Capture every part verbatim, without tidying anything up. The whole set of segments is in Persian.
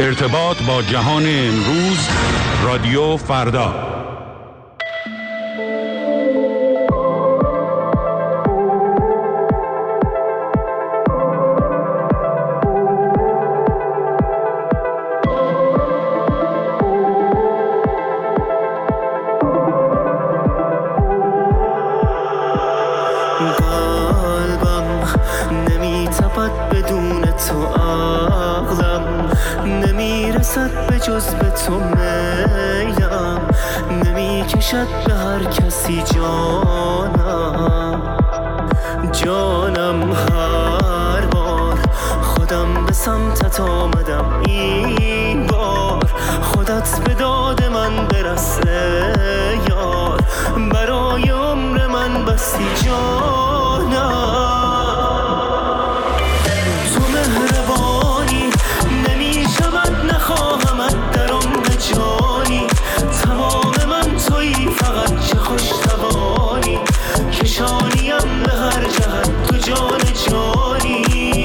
ارتباط با جهان امروز، رادیو فردا. جز به تو میلم نمی کشد به هر کسی جانم جانم هر بار خودم به سمتت آمدم این بار خودت به داد من برسه یار برای عمر من بستی جانم کشانیم به هر جهت تو جان جانی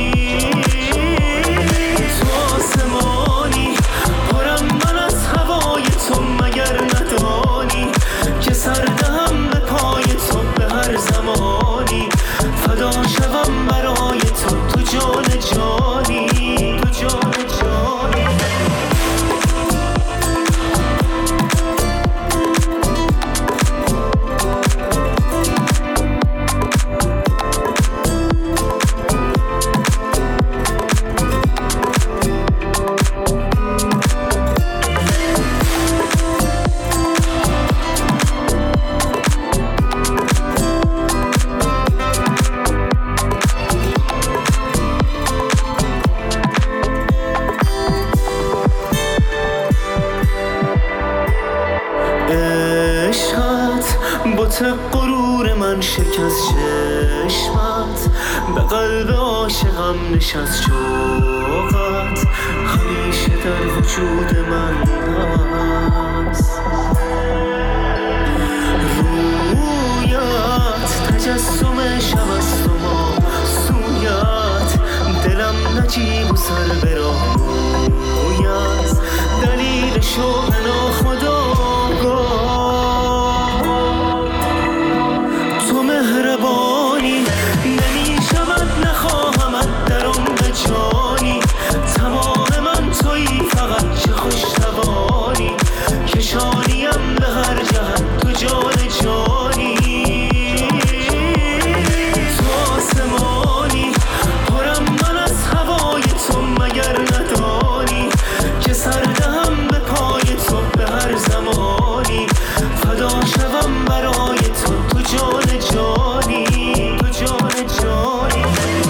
تو آسمانی پرم من از هوای تو مگر ندانی که سر دهم به پای تو به هر زمانی فدا شوم برای تو تو جان جانی تو جان جانی غرور من شکست چشمت به قلب عاشقم نشست شوقت همیشه در وجود من هست رویت تجسم شب است و ما سویت دلم نجیب و سر به راه مویت دلیل شوق ناخودآگاه کشانیم به هر جهت تو جان جانی تو آسمانی پرم من از هوای تو مگر ندانی که سر دهم به پای تو به هر زمانی فدا شوم برای تو تو جان جانی تو جان جانی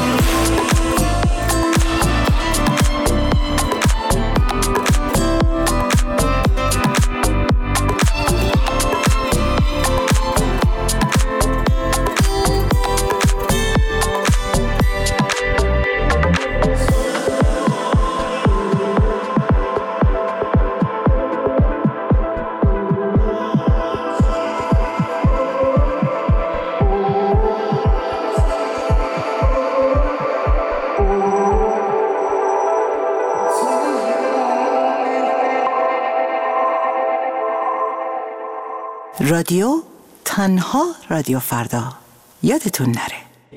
رادیو تنها رادیو فردا یادتون نره.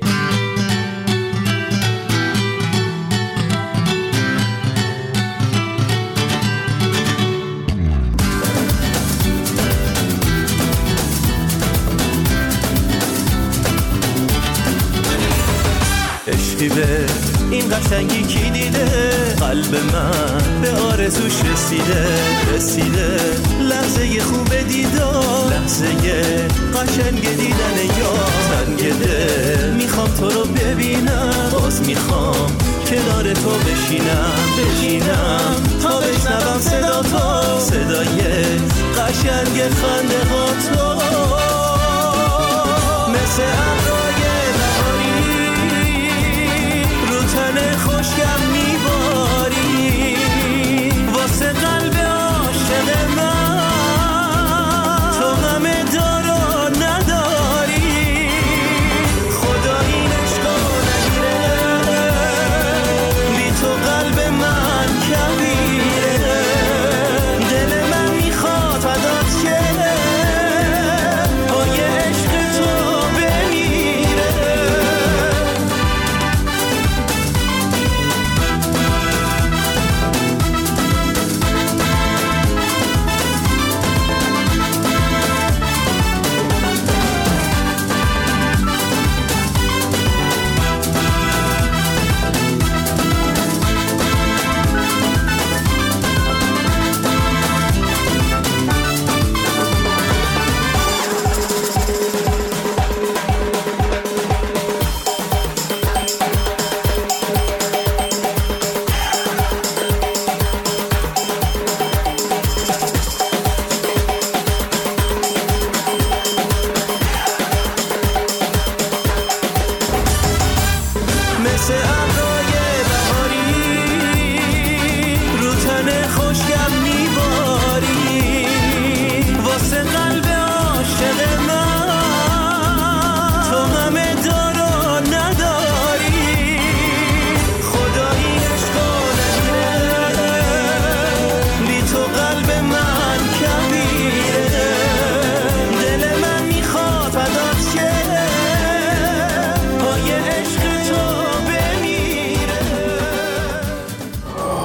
عشقی به این قشنگی کی دیده قلب من به آرزوش رسیده رسیده لحظه خوب دیدار لحظه قشنگ دیدن یار تنگ دل میخوام تو رو ببینم باز میخوام کنار تو بشینم بشینم تا بشنوم صدا تو صدای قشنگ خنده ها تو مثل ابرای بهاری رو تن خوشگم میباری واسه قلب عاشق من تو همه دارا نداری خدا این عشقا نگیره بی تو قلب من کبیره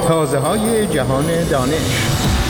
تازه‌های جهان دانش.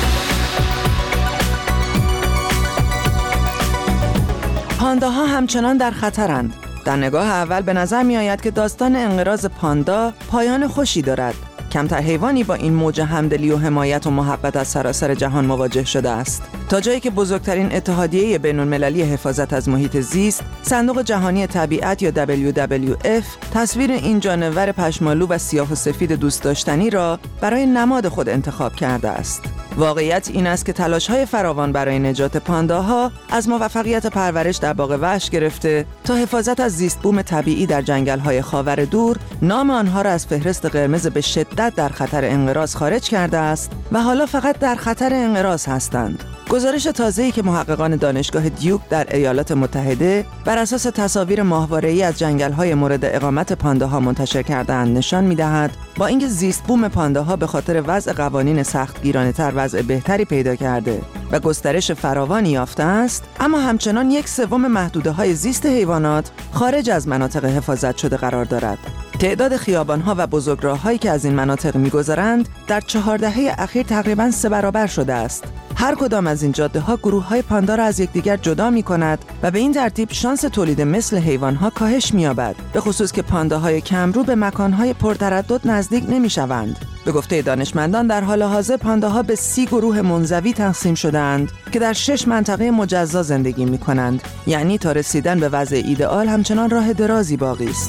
پانداها همچنان در خطرند. در نگاه اول به نظر می آید که داستان انقراض پاندا پایان خوشی دارد. کمتر حیوانی با این موج همدلی و حمایت و محبت از سراسر جهان مواجه شده است. تا جایی که بزرگترین اتحادیه بین‌المللی حفاظت از محیط زیست، صندوق جهانی طبیعت یا دبلیو دبلیو اف، تصویر این جانور پشمالو و سیاه و سفید دوست داشتنی را برای نماد خود انتخاب کرده است. واقعیت این است که تلاش‌های فراوان برای نجات پانداها از موفقیت پرورش در باغ وحش گرفته تا حفاظت از زیست بوم طبیعی در جنگل‌های خاور دور، نام آنها را از فهرست قرمز به شدت در خطر انقراض خارج کرده است و حالا فقط در خطر انقراض هستند. گزارش تازه‌ای که محققان دانشگاه دیوک در ایالات متحده بر اساس تصاویر ماهواره‌ای از جنگل‌های مورد اقامت پانداها منتشر کرده‌اند نشان می‌دهد با اینکه زیست بوم پانداها به خاطر وضع قوانین سختگیرانه‌تر وضع بهتری پیدا کرده و گسترش فراوانی یافته است، اما همچنان یک سوم محدوده‌های زیست حیوانات خارج از مناطق حفاظت شده قرار دارد. تعداد خیابان‌ها و بزرگراه‌هایی که از این مناطق می‌گذرند در چهار دهه اخیر تقریباً سه برابر شده است. هر کدام از این جاده‌ها گروه‌های پاندا را از یکدیگر جدا می‌کند و به این ترتیب شانس تولید مثل حیوان‌ها کاهش می‌یابد، به خصوص که پانداهای کمرو به مکان‌های پرتردد نزدیک نمی‌شوند. به گفته دانشمندان در حال حاضر پانداها به سی گروه منزوی تقسیم شده‌اند که در شش منطقه مجزا زندگی می‌کنند. یعنی تا رسیدن به وضع ایدئال همچنان راه درازی باقی است.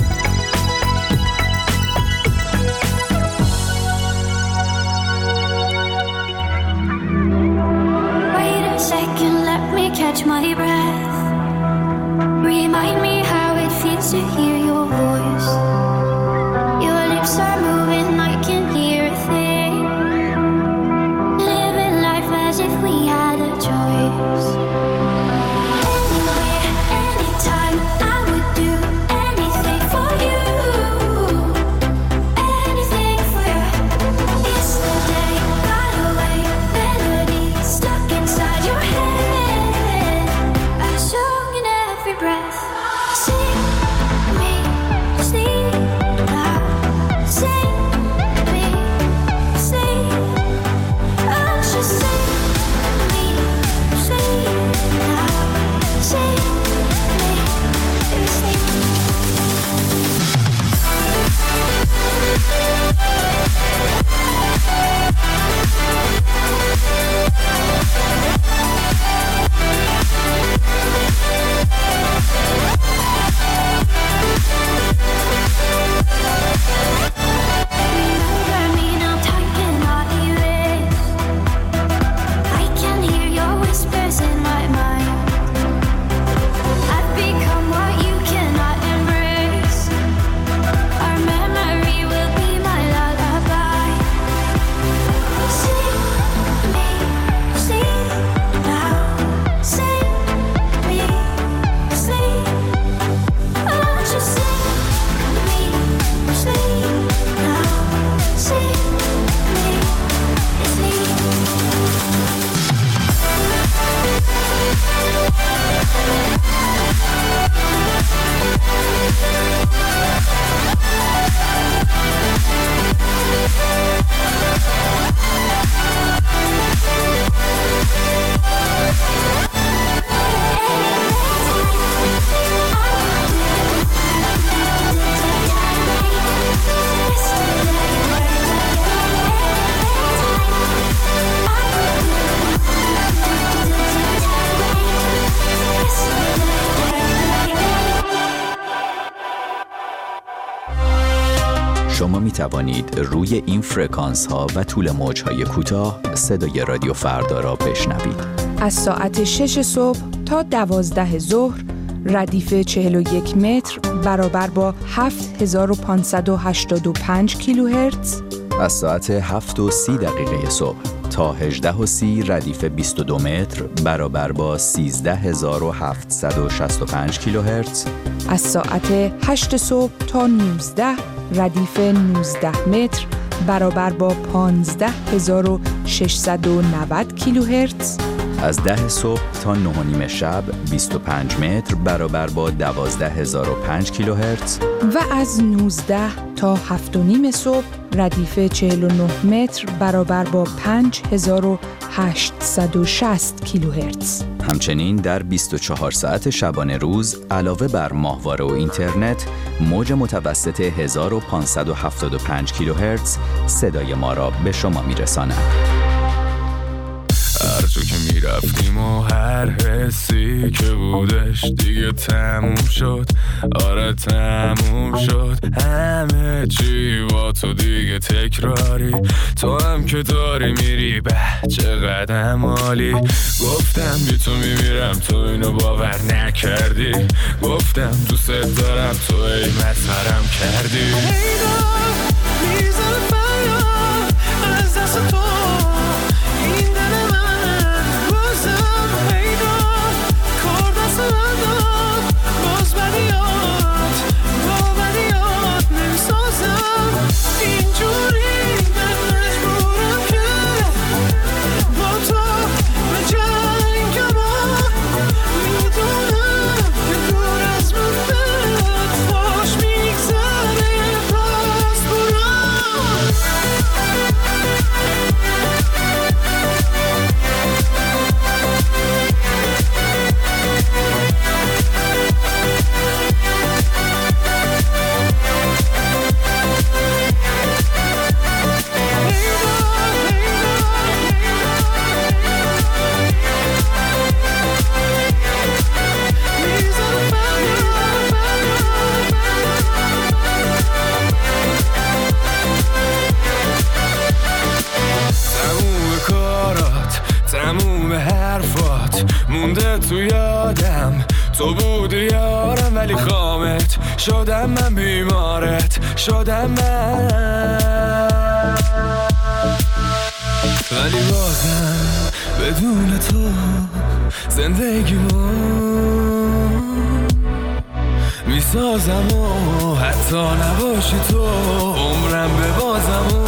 Catch my breath. Remind me how it feels to hear your voice. Your lips are moving, I can hear a thing. Living life as if we had a choice. Anywhere, anytime, I would do anything for you. Anything for you. Yesterday got away, melody stuck inside your head. Breath. Sing me, sleep now. Sing me, sleep. Oh, just sing me, sleep now. Sing me, sleep. شما می توانید روی این فرکانس ها و طول موج های کوتاه صدای رادیو فردا را بشنوید. از ساعت شش صبح تا دوازده ظهر ردیف چهل و یک متر برابر با هفت هزار و پانصد و هشتاد و پنج کیلوهرتز. از ساعت هفت و سی دقیقه صبح تا هجده و سی ردیف بیست و دو متر برابر با سیزده هزار و هفتصد و شصت و پنج کیلوهرتز. از ساعت هشت صبح تا نوزده ردیف نوزده متر برابر با پانزده هزار و ششصد و نود کیلوهرتز. از ده صبح تا نه و نیم شب بیست و پنج متر برابر با دوازده هزار و پنج کیلوهرتز و از نوزده تا هفت و نیم صبح ردیف چهل و نه متر برابر با پنج هزار و هشتصد و شصت کیلوهرتز. همچنین در بیست و چهار ساعت شبانه روز علاوه بر ماهواره و اینترنت موج متوسط هزار و پانصد و هفتاد و پنج کیلوهرتز صدای ما را به شما میرساند. هر جا که میرفتیم و هر حسی که بودش دیگه تموم شد. آره تموم شد همه چی با تو دیگه تکراری. تو هم که داری میری به چقدر عالی. گفتم بی تو میمیرم تو اینو باور نکردی. گفتم دوست دارم تو ای مسخرم کردی. پیدا میزن فریاد از دست تو این دل من بازم پیدا کار دست من داد باز بدیات با بدیات نمیسازم اینجوری من مجبورم که با تو به جنگم میدونم که دور از من بهت خوش میگذره باز برام. تموم حرفات مونده تو یادم. تو بودی یارم ولی خامت شدم من. بیمارت شدم من ولی بازم بدون تو زندگیمو میسازم و حتی نباشی تو عمرم به بازم.